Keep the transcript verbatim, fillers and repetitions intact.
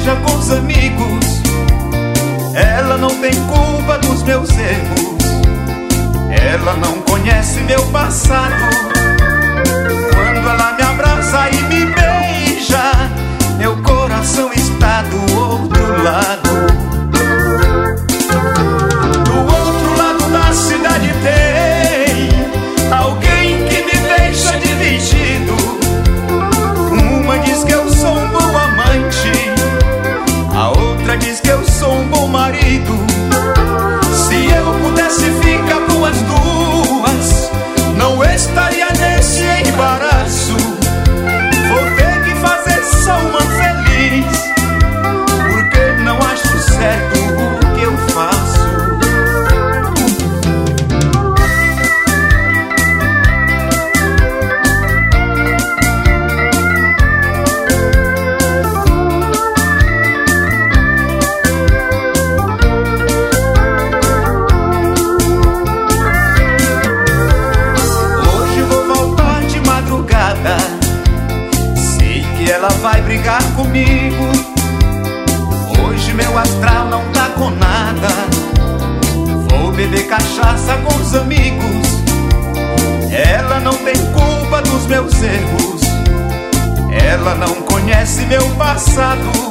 beija com os amigos. Ela não tem culpa dos meus erros. Ela não conhece meu passado. Quando ela me abraça e me beija, meu coração está do outro lado. Do outro lado da cidade tem alguém que me deixa dividido. Uma diz que eu sou um bom amante, a outra diz que eu sou um bom marido. Se eu pudesse ficar com as duas, não estaria nesse embaraço. Vou ter que fazer só uma feliz, porque não acho certo o que eu faço. Sei que ela vai brigar comigo. Hoje meu astral não tá com nada. Vou beber cachaça com os amigos. Ela não tem culpa dos meus erros. Ela não conhece meu passado.